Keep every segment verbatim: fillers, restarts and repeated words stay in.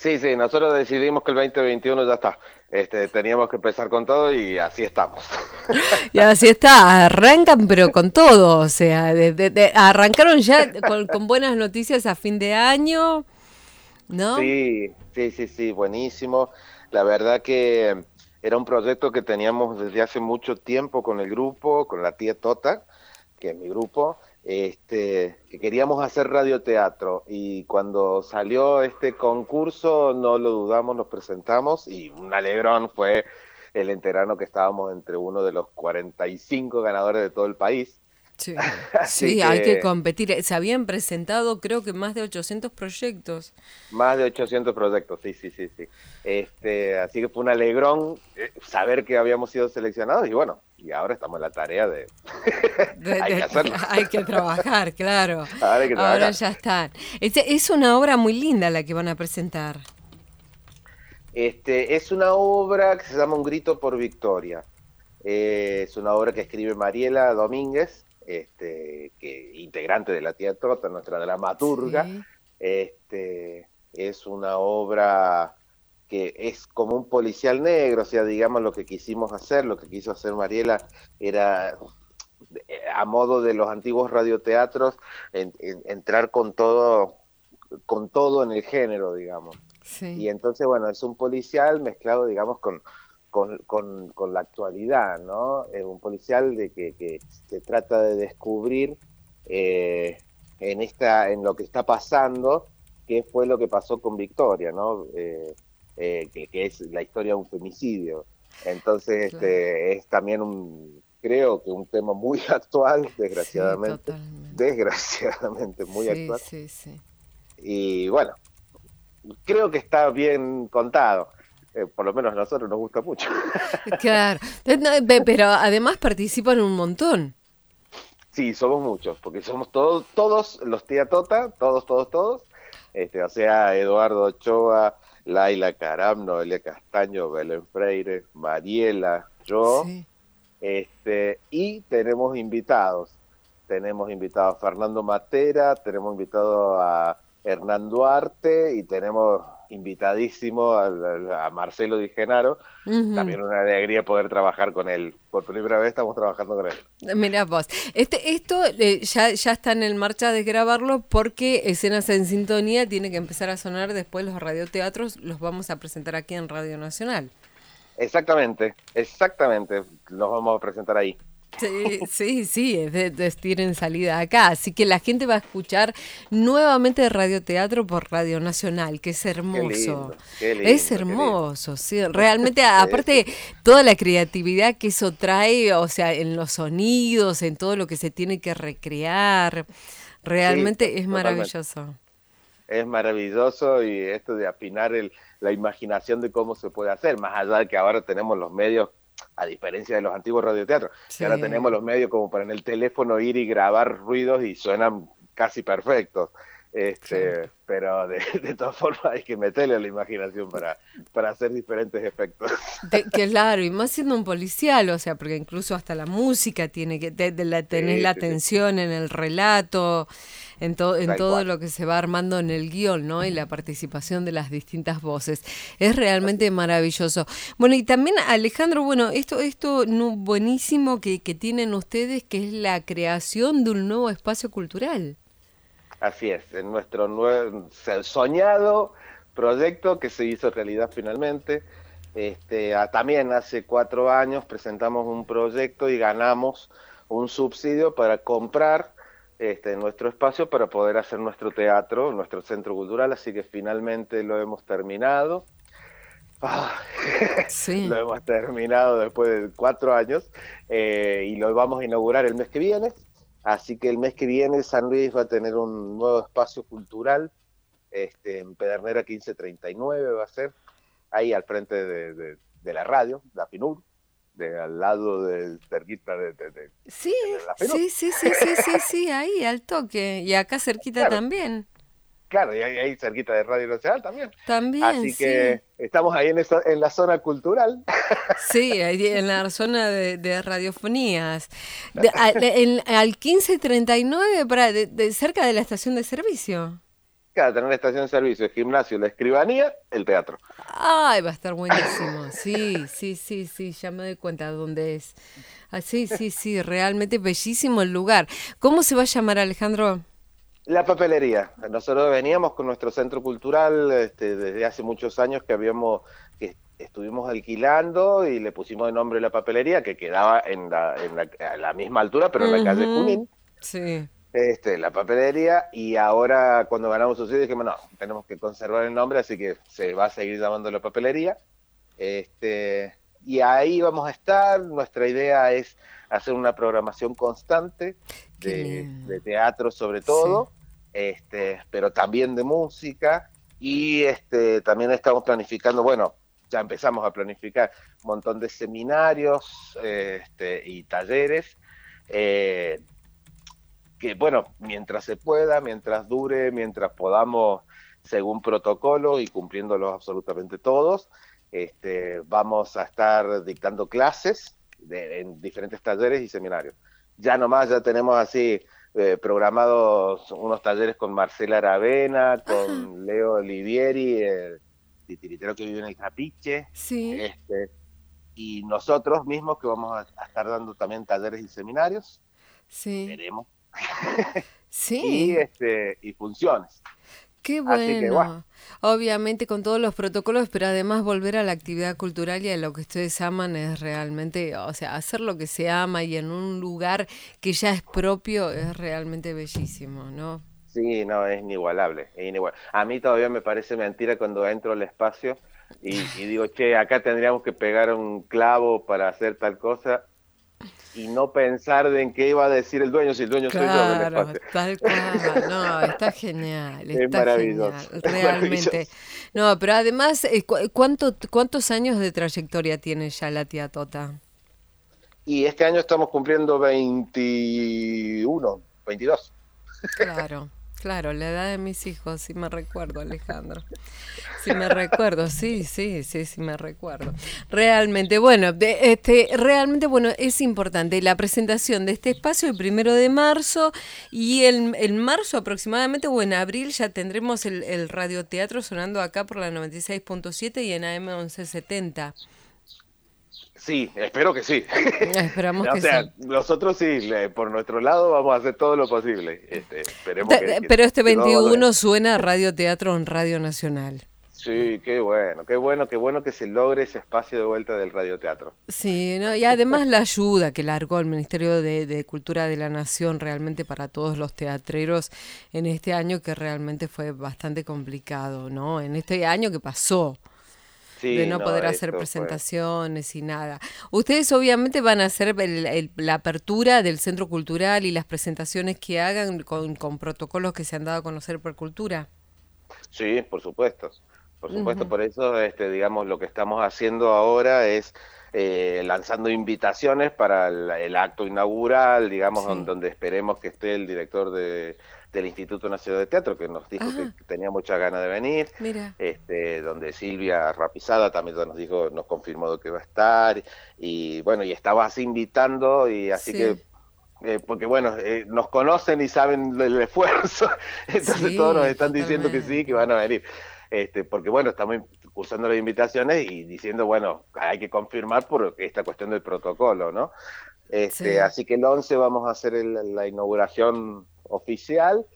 Sí, sí, nosotros decidimos que el veinte veintiuno ya está. Este, teníamos que empezar con todo y así estamos. Y así está, arrancan pero con todo, o sea, de- de- de- arrancaron ya con, con buenas noticias a fin de año, ¿no? Sí, sí, sí, sí, buenísimo. La verdad que era un proyecto que teníamos desde hace mucho tiempo con el grupo, con la tía Tota, que es mi grupo, este, que queríamos hacer radioteatro y cuando salió este concurso no lo dudamos, nos presentamos y un alegrón fue el enterarnos que estábamos entre uno de los cuarenta y cinco ganadores de todo el país. Sí, Así sí, hay que que competir. Se habían presentado creo que más de ochocientos proyectos. más de ochocientos proyectos, sí, sí, sí, sí. Este, así que fue un alegrón eh, saber que habíamos sido seleccionados y bueno, y ahora estamos en la tarea de... De- hay que de- hacerlo, hay que trabajar, claro. ahora hay que Ahora trabajar. ya están. Este, es una obra muy linda la que van a presentar. Este, es una obra que se llama Un grito por Victoria. Eh, es una obra que escribe Mariela Domínguez, este, que, integrante de la tía Tota, nuestra dramaturga. Sí. Este, es una obra que es como un policial negro, o sea, digamos lo que quisimos hacer, lo que quiso hacer Mariela era eh, a modo de los antiguos radioteatros, en, en, entrar con todo, con todo en el género, digamos. Sí, Y entonces, bueno, es un policial mezclado, digamos, con, con, con, con la actualidad, ¿no? Es un policial de que, que se trata de descubrir eh, en, esta, en lo que está pasando qué fue lo que pasó con Victoria, ¿no? Eh, eh, que, que es la historia de un femicidio. Entonces, claro. este, es también un, creo que un tema muy actual, Sí, desgraciadamente, totalmente. desgraciadamente muy Sí, actual. sí, sí. Y bueno, creo que está bien contado. Eh, por lo menos a nosotros nos gusta mucho. Claro. Eh, no, pe- Pero además participan un montón. Sí, somos muchos, porque somos todos, todos los tía Tota, todos, todos, todos. Este, o sea, Eduardo Ochoa, Laila Caram, Noelia Castaño, Belén Freire, Mariela, yo, Sí. este, y tenemos invitados. Tenemos invitado a Fernando Matera, tenemos invitado a Hernán Duarte y tenemos invitadísimo a, a Marcelo Di Genaro. Ujú. También una alegría poder trabajar con él. Por primera vez estamos trabajando con él. Mirá vos. Este, esto eh, ya, ya está en marcha de grabarlo porque Escenas en Sintonía tiene que empezar a sonar después los radioteatros, los vamos a presentar aquí en Radio Nacional. Exactamente, exactamente. Los vamos a presentar ahí. Sí, sí, sí, es de, de- tienen salida acá, así que la gente va a escuchar nuevamente radioteatro por Radio Nacional, que es Qué hermoso, lindo, qué es lindo, qué lindo. hermoso, sí, realmente, Sí, sí, aparte toda la creatividad que eso trae, o sea, en los sonidos, en todo lo que se tiene que recrear, sí, to- realmente es totalmente. maravilloso. Es maravilloso y esto de afinar el, la imaginación de cómo se puede hacer, más allá de que ahora tenemos los medios, a diferencia de los antiguos radioteatros, que ahora Sí. tenemos los medios como para en el teléfono ir y grabar ruidos y suenan casi perfectos. Claro. Este, pero de, de todas formas hay que meterle a la imaginación para, para hacer diferentes efectos. Te- que claro, y más siendo un policial, o sea, porque incluso hasta la música tiene que, te- te la, tenés Sí, la sí, sí, atención en el relato, en, to- en tal todo cual. lo que se va armando en el guión, ¿no? Y la participación de las distintas voces. Es Así. realmente maravilloso. Bueno, y también, Alejandro, bueno, esto, esto nu- buenísimo que, que tienen ustedes, que es la creación de un nuevo espacio cultural. Así es, en nuestro nuevo, soñado proyecto que se hizo realidad finalmente. Este, a, también hace cuatro años presentamos un proyecto y ganamos un subsidio para comprar este, nuestro espacio para poder hacer nuestro teatro, nuestro centro cultural, así que finalmente lo hemos terminado. Ah, lo Sí. hemos terminado después de cuatro años eh, y lo vamos a inaugurar el mes que viene. Así que el mes que viene San Luis va a tener un nuevo espacio cultural este, en Pedernera quince treinta y nueve va a ser, ahí al frente de, de, de la radio, la FINUR, de, al lado de cerquita de, de, de, Sí, de la FINUR. sí, sí, sí, sí, sí, sí, ahí, al toque. Y acá cerquita Claro, también. claro, y ahí, ahí cerquita de Radio Nacional también. También, Así que sí. estamos ahí en, eso, en la zona cultural. Sí, ahí en la zona de, de radiofonías. De- a- de- en- al quince treinta y nueve, para, de, de- cerca de la estación de servicio. cada tener la estación de servicio, el gimnasio, la escribanía, el teatro. Ay, va a estar buenísimo. Sí, sí, sí, sí, ya me doy cuenta de dónde es. Ah, sí, sí, sí, realmente bellísimo el lugar. ¿Cómo se va a llamar, Alejandro? La papelería. Nosotros veníamos con nuestro centro cultural este, desde hace muchos años que habíamos, que estuvimos alquilando y le pusimos el nombre de la papelería, que quedaba en la, en la, a la misma altura, pero en la calle Ujú, Junín. sí, Este, la papelería, y ahora cuando ganamos subsidio dijimos, no, tenemos que conservar el nombre, así que se va a seguir llamando la papelería. Este, y ahí vamos a estar, nuestra idea es hacer una programación constante qué de, lindo. de teatro sobre Sí. todo, este, pero también de música, y este, también estamos planificando, bueno, ya empezamos a planificar un montón de seminarios eh, este, y talleres. Eh, que bueno, mientras se pueda, mientras dure, mientras podamos, según protocolo y cumpliéndolos absolutamente todos, este, vamos a estar dictando clases de, en diferentes talleres y seminarios. Ya nomás ya tenemos así eh, programados unos talleres con Marcela Aravena, Ah, con Leo Olivieri, el titiritero que vive en el Trapiche, sí, este, y nosotros mismos que vamos a, a estar dando también talleres y seminarios, sí, veremos y sí. este y funciones. Qué Así que bueno, bueno. Obviamente con todos los protocolos, pero además volver a la actividad cultural y a lo que ustedes aman es realmente, o sea, hacer lo que se ama y en un lugar que ya es propio es realmente bellísimo, ¿no? sí, no, es inigualable, es inigualable. A mí todavía me parece mentira cuando entro al espacio y, y digo, che, acá tendríamos que pegar un clavo para hacer tal cosa y no pensar de en qué iba a decir el dueño, si el dueño soy yo del Claro, espacio. tal cual. No, está genial, Es está genial, maravilloso, es realmente. maravilloso. No, pero además, eh, cu- ¿cuánto, cuántos años de trayectoria tiene ya la tía Tota? Y este año estamos cumpliendo veintiuno, veintidós. Claro, claro, la edad de mis hijos, sí me recuerdo, Alejandro. Sí me recuerdo, sí, sí, sí, sí me recuerdo. Realmente, bueno, de, este, realmente, bueno, es importante la presentación de este espacio el primero de marzo y el, en marzo aproximadamente o en abril ya tendremos el, el radioteatro sonando acá por la noventa y seis punto siete y en A M once setenta. Sí, espero que sí. Esperamos O que sea, sí. nosotros sí, le- por nuestro lado vamos a hacer todo lo posible. Este, esperemos Da- que, da- que, Pero este que todo valga bien. veintiuno suena a radioteatro en Radio Nacional. Sí, qué bueno, qué bueno, qué bueno que se logre ese espacio de vuelta del radioteatro. Sí, ¿no? Y además la ayuda que largó el Ministerio de, de Cultura de la Nación realmente para todos los teatreros en este año que realmente fue bastante complicado, ¿no? En este año que pasó, de Sí, no no, poder hacer esto fue. presentaciones y nada. Ustedes obviamente van a hacer el- el- la apertura del Centro Cultural y las presentaciones que hagan con, con protocolos que se han dado a conocer por Cultura. Sí, por supuesto. Por supuesto, Ujú. por eso, este, digamos, lo que estamos haciendo ahora es eh, lanzando invitaciones para el, el acto inaugural, digamos, don- Sí. donde esperemos que esté el director de, del Instituto Nacional de Teatro, que nos dijo que Ah, tenía muchas ganas de venir, mira. este, donde Silvia Rapizada también nos dijo, nos confirmó que va a estar, y bueno, y estabas invitando, y así que Sí, eh, porque bueno, eh, nos conocen y saben el esfuerzo, entonces todos nos sí, están diciendo que sí, que totalmente. van a venir. Este, porque bueno, estamos cursando las invitaciones y diciendo, bueno, hay que confirmar por esta cuestión del protocolo, ¿no? Este, Sí. así que el once vamos a hacer el- la inauguración oficial.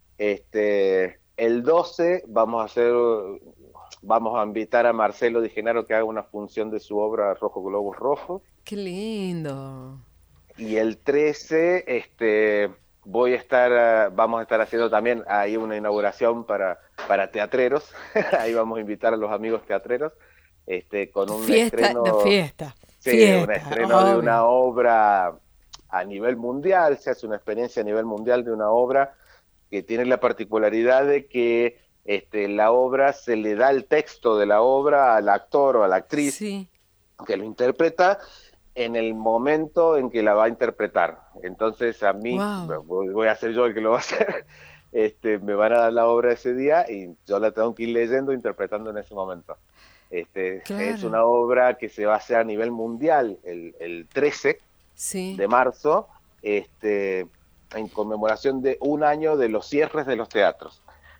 Este, el doce vamos a hacer, vamos a invitar a Marcelo Di Genaro que haga una función de su obra Rojo Globos Rojo. Qué lindo. Y el trece, este, voy a estar, ah, vamos a estar haciendo también ahí una inauguración para, para teatreros. Ahí vamos a invitar a los amigos teatreros, este, con un Fiesta, de estreno, fiesta, sí, un fiesta, estreno de una obvio. obra a nivel mundial. Se hace una experiencia a nivel mundial de una obra que tiene la particularidad de que este, la obra se le da el texto de la obra al actor o a la actriz Sí. que lo interpreta en el momento en que la va a interpretar. Entonces a mí, Wow. voy a ser yo el que lo va a hacer, este, me van a dar la obra ese día y yo la tengo que ir leyendo e interpretando en ese momento. Este, es Claro. una obra que se va a hacer a nivel mundial el, el trece Sí. de marzo, este, en conmemoración de un año de los cierres de los teatros.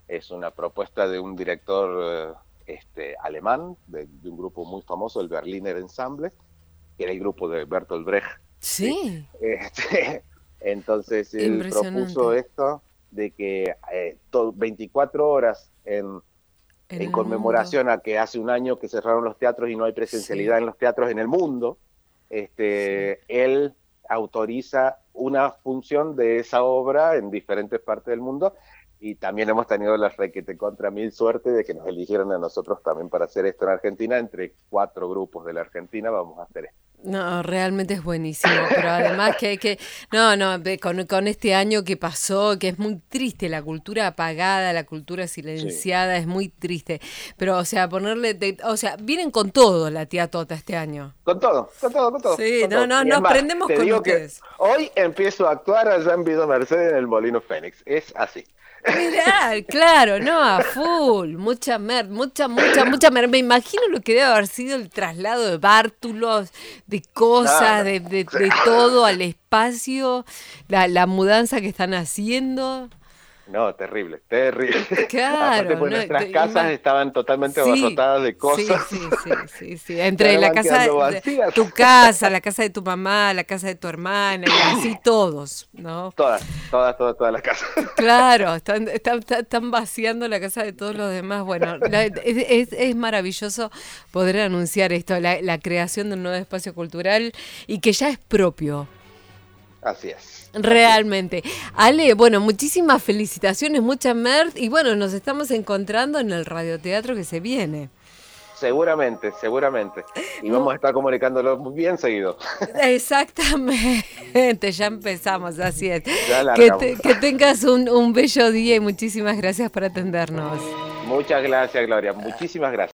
Es una propuesta de un director eh, este, alemán, de, de un grupo muy famoso, el Berliner Ensemble, que era el grupo de Bertolt Brecht. Sí. ¿Sí? Este, entonces él propuso esto de que eh, to, veinticuatro horas en, en, en conmemoración mundo. a que hace un año que cerraron los teatros y no hay presencialidad sí. en los teatros en el mundo, este, sí. él autoriza una función de esa obra en diferentes partes del mundo, y también hemos tenido la requete contra mil suerte de que nos eligieron a nosotros también para hacer esto en Argentina. Entre cuatro grupos de la Argentina vamos a hacer esto. No, realmente es buenísimo, pero además que, que no, no, con, con este año que pasó, que es muy triste, la cultura apagada, la cultura silenciada, sí. es muy triste, pero o sea, ponerle, de, o sea, vienen con todo la tía Tota este año. Con todo, con todo, con todo. Sí, con no, todo. no, nos no, prendemos con ustedes. Hoy empiezo a actuar allá en Villa Mercedes en el Molino Fénix, es así. Mirá, claro, no, a full, mucha mer, mucha, mucha, mucha mer. Me imagino lo que debe haber sido el traslado de bártulos, de cosas, no, no. De, de, de todo al espacio, la, la mudanza que están haciendo. No, terrible, terrible. Claro. Aparte, pues, no, nuestras te, casas ima... estaban totalmente sí, abarrotadas de cosas. Sí, sí, sí, sí, sí. Entre la casa de, de tu casa, la casa de tu mamá, la casa de tu hermana, y así todos, ¿no? Todas, todas, todas, todas las casas. Claro, están, están, están vaciando la casa de todos los demás. Bueno, la, es, es, es maravilloso poder anunciar esto, la, la creación de un nuevo espacio cultural y que ya es propio. Así es. Realmente. Ale, bueno, muchísimas felicitaciones, mucha mer y bueno, nos estamos encontrando en el radioteatro que se viene. Seguramente, seguramente. Y vamos a estar comunicándolo muy bien seguido. Exactamente, ya empezamos, así es. Que, te, que tengas un, un bello día y muchísimas gracias por atendernos. Muchas gracias, Gloria, muchísimas gracias.